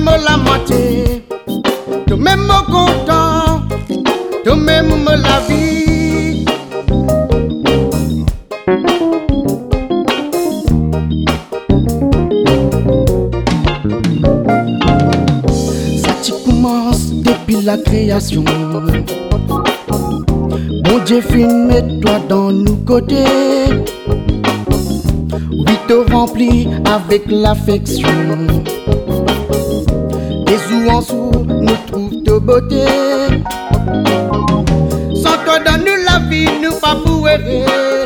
la moitié, toi-même content, toi-même la vie. Ça t'y commence depuis la création. Bon Dieu filme toi dans nos côtés. Oui, te remplis avec l'affection. Des jours en sous, nous trouvons de beauté. Sans toi dans nous la vie, nous pas pour errer.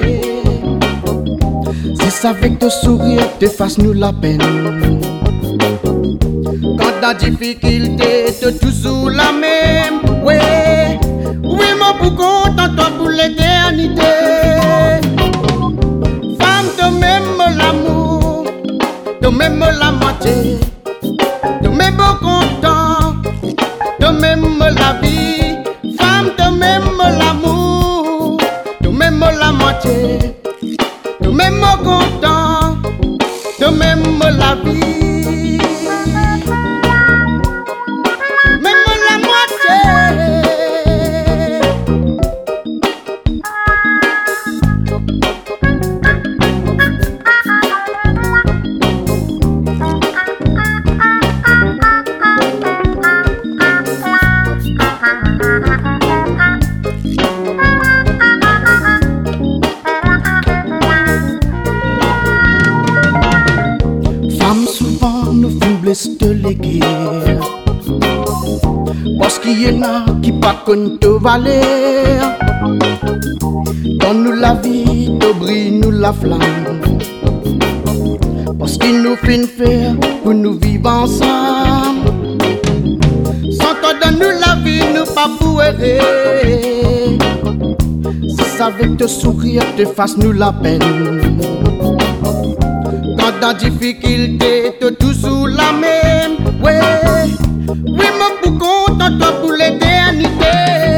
C'est avec te sourire, te fasse nous la peine. Quand la difficulté, te toujours la même. Ouais, oui, mon pour content, toi pour l'éternité. Femme, toi-même l'amour, toi-même la moitié. Toi-même content, toi-même la vie. Femme, toi-même l'amour, toi-même la moitié. Toi-même content, toi-même la vie. Même la moitié. De les guerres, parce qu'il y en a qui pas connent te valer. Donne-nous la vie, te brille nous la flamme, parce qu'il nous fait faire pour nous vivre ensemble. Sans toi donne-nous la vie, nous pas pour errer. C'est avec te sourire, te fasse nous la peine. Quand la difficulté, te toujours la même. Ouais, oui, mon pour content, toi pour l'éternité.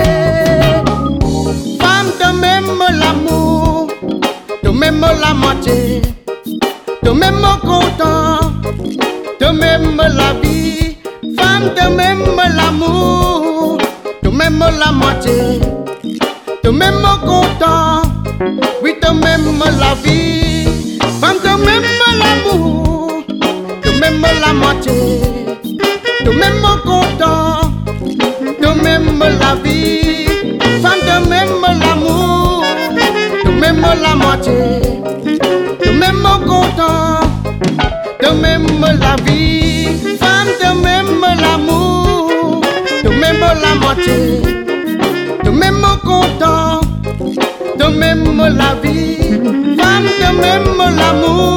Femme, toi-même l'amour, toi-même la moitié. Toi-même content, toi-même la vie. Femme, toi-même l'amour, toi-même la moitié. Toi-même content, oui, toi-même la vie. Femme, toi-même l'amour, toi-même la moitié, toi-même content, toi-même la vie. Femme, toi-même l'amour, toi-même la moitié, toi-même content, toi-même la vie. Femme, toi-même l'amour, toi-même la moitié, toi-même content, toi-même la vie. Femme, toi-même l'amour.